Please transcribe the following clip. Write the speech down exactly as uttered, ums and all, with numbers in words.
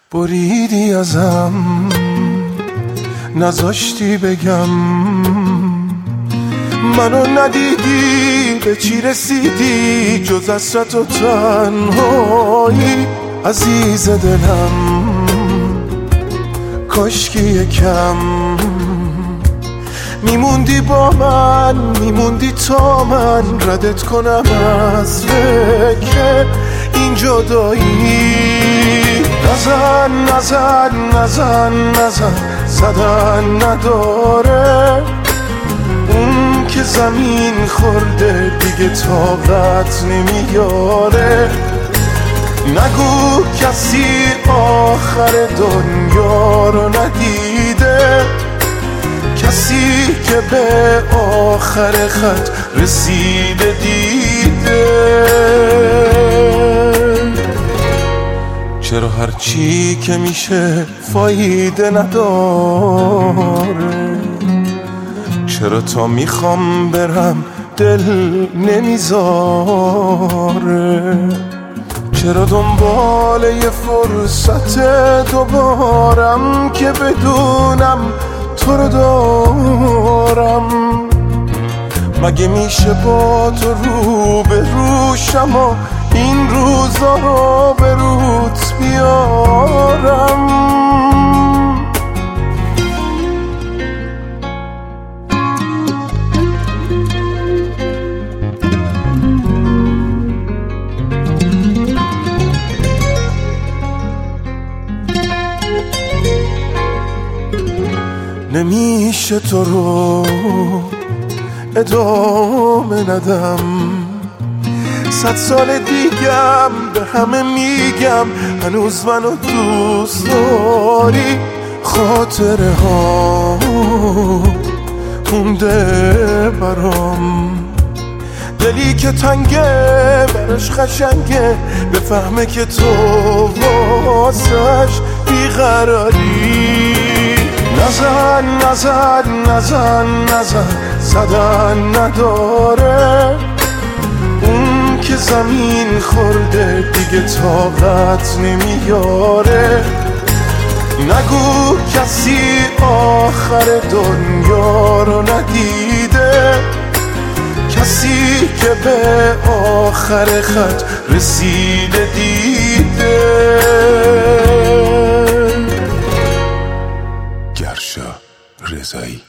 بریدی ازم، نذاشتی بگم، منو ندیدی به چی رسیدی جز حسرت و تنهایی. عزیز دلم کاشکی یکم میموندی با من، میموندی تا من ردت کنم از فکر این جدایی. نزن نزن نزن نزن زدن نداره، اون که زمین خورده دیگه طاقت نمیاره. نگو کسی آخر دنیا رو ندیده، کسی که به آخر خط رسیده دیده. چرا هرچی که میشه فایده نداره؟ چرا تا میخوام برم دل نمیذاره؟ چرا دنبال یه فرصت دوبارم که بدونم تو رو دارم؟ مگه میشه با تو رو به روشم و این روزا رو به روت بیارم؟ نمیشه تو رو ادامه ندم، صد سال دیگم به همه میگم هنوز منو دوست داری. خاطره ها مونده برام، دلی که تنگه برش قشنگه بفهمه که تو واسش بیقراری. نزن نزن نزن نزن زدن نداره، اون که زمین خورده دیگه طاقت نمیاره. نگو کسی آخر دنیا رو ندیده، کسی که به آخر خط رسیده دیده. گرشا رضایی.